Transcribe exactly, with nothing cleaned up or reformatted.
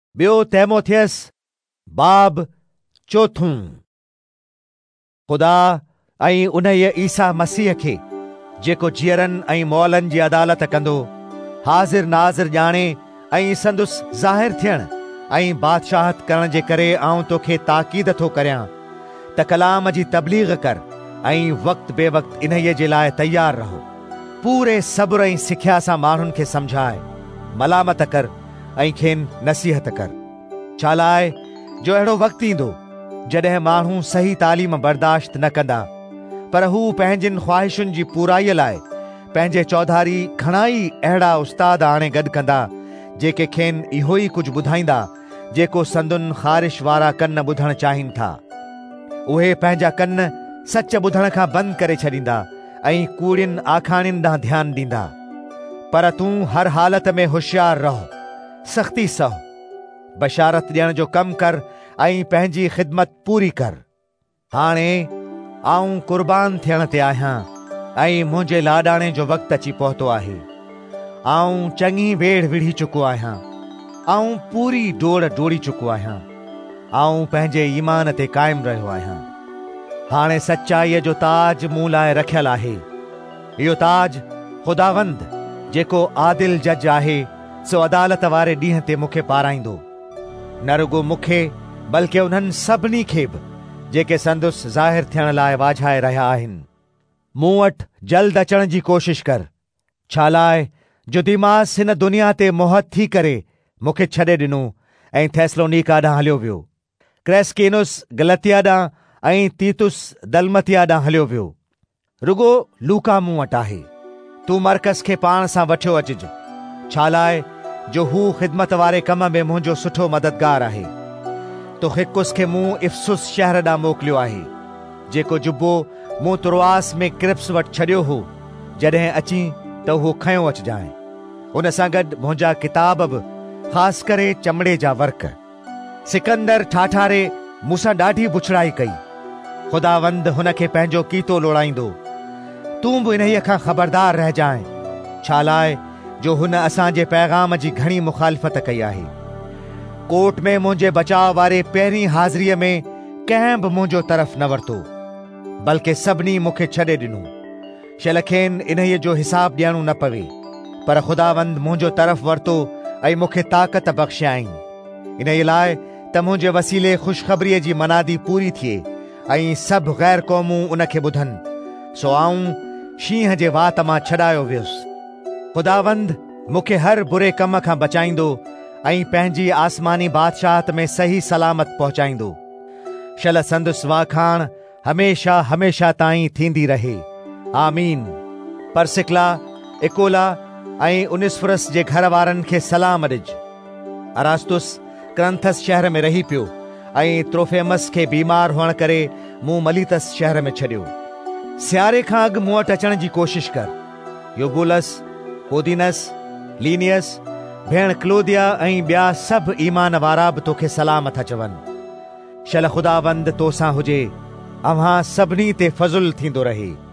ॿियो तैमोथियस बाब चोथों। ख़ुदा ऐं उन ईसा मसीह खे जेको जीअरनि ऐं मौलनि जी अदालत कंदो, हाज़िर नाज़िर ॼाणे ऐं संदुसि ज़ाहिर थियण ऐं बादशाहत करण जे करे आऊं तोखे ताकीद थो करियां त कलाम जी तबलीग कर ऐं वक़्त बेवक़्त इन्हीअ जे लाइ तैयार रहो। पूरे सब्र ऐं सिख्या सां माण्हुनि खे समझाए, मलामत कर ऐं खेनि नसीहत कर। छा लाइ जो अहिड़ो वक़्तु ईंदो जॾहिं माण्हू सही तालीम बर्दाश्त न कंदा, पर हू पंहिंजिन ख़्वाहिशुनि जी पूराईअ लाइ पंहिंजे चौधारी घणा ई अहिड़ा उस्ताद आणे गॾु कंदा जेके खेनि इहो ई कुझु ॿुधाईंदा जेको संदुनि ख़ारिश वारा कन ॿुधण चाहिनि था। उहे पंहिंजा कन सच ॿुधण खां बंदि करे छॾींदा ऐं कूड़ियुनि आखाणियुनि ॾांहुं ध्यानु ॾींदा। पर तूं हर हालत में होशियार रहो, सख़्ती सहो, बशारत ॾियण जो कमु कर ऐं पंहिंजी ख़िदमत पूरी कर। हाणे आऊं क़ुर्बान थियण ते आहियां ऐं मुंहिंजे लाॾाणे जो वक़्तु अची पहुतो आहे। आऊं चङी वेढ़ विढ़ी चुको आहियां, आऊं पूरी डोड़ डोड़ी चुको आहियां, आऊं पंहिंजे ईमान ते क़ाइमु रहियो आहियां। हाणे सचाईअ जो ताज मूं लाइ रखियलु आहे। इहो ताज ख़ुदावंद जेको आदिल जज आहे, सो अदालत वारे ॾींहं ते मूंखे पाराईंदो, न रुगो मूंखे बल्कि उन्हनि सभिनी खे बि जेके संदुसि ज़ाहिर थियण लाइ वाझाए रहिया आहिनि। मूं वटि जल्द अचण जी कोशिश कर, छा लाइ जो दिमास हिन दुनिया ते मोहत थी करे मूंखे छॾे ॾिनो ऐं थेसलोनिका ॾांहुं हलियो वियो। क्रेस्केनुस गलतिया ॾांहुं ऐं तीतुस दलमतिया ॾांहुं हलियो वियो। रुगो लूका मूं वटि आहे। तूं मरकस खे पाण सां वठियो अचिज, छा लाइ जो हू ख़िदमत वारे कम में मुंहिंजो सुठो मददगार आहे। तुखिकुस खे मूं इफसुस शहर ॾांहुं मोकिलियो आहे, जेको जुबो मूं तुरवास में क्रिप्स वटि छॾियो हो, जॾहिं अची त उहो खयों अचिजांइ। उन सां गॾु मुंहिंजा किताब बि, ख़ासि करे चमड़े जा वर्क। सिकंदर ठाठारे मूंसां ॾाढी बुछड़ाई कई। ख़ुदावंद हुन खे पंहिंजो कीतो लोड़ाईंदो। तूं बि इन्हीअ खां ख़बरदार रहिजांइ, छा लाइ जो हुन असांजे पैगाम जी घणी मुखालफ़त कई आहे। कोर्ट में मुंहिंजे बचाव वारे पहिरीं हाज़िरीअ में कंहिं बि मुंहिंजो तरफ़ न वरितो, बल्कि सभिनी मूंखे छॾे ॾिनो। शल खेनि इन्हीअ जो हिसाब ॾियणो न पवे, पर ख़ुदावंद मुंहिंजो तरफ़ वरितो ऐं मूंखे ताक़त बख़्शियाईं, इन्हीअ लाइ त मुंहिंजे वसीले ख़ुशख़बरीअ जी मनादी पूरी थिए ऐं सभु ग़ैर क़ौमूं उन खे ॿुधनि। सो आऊं शींहं जे वात मां छॾायो वियुसि। ख़ुदावंद मूंखे हर बुरे कम खां बचाईंदो ऐं पंहिंजी आसमानी बादशाहत में सही सलामत पहुचाईंदो। शल संदुसि वाखाण हमेशा हमेशा ताईं थींदी रहे। आमीन। परसिकला, इकोला ऐं उनिस्फुरस जे घर वारनि खे सलाम ॾिज। अरास्तुस करंथस शहर में रही पियो ऐं त्रोफेमस खे बीमार हुअण करे मूं मलीतस शहर में छॾियो। सियारे खां अॻु मूं वटि अचण जी कोशिश कर। यूबुलस, पोदीनस, लीनियस, भेण क्लोदिया ऐं ॿिया सभु ईमान वारा बि तोखे सलाम था चवनि। शल ख़ुदावंद तोसां हुजे। अव्हां सभिनी ते फज़ुल थींदो रहे।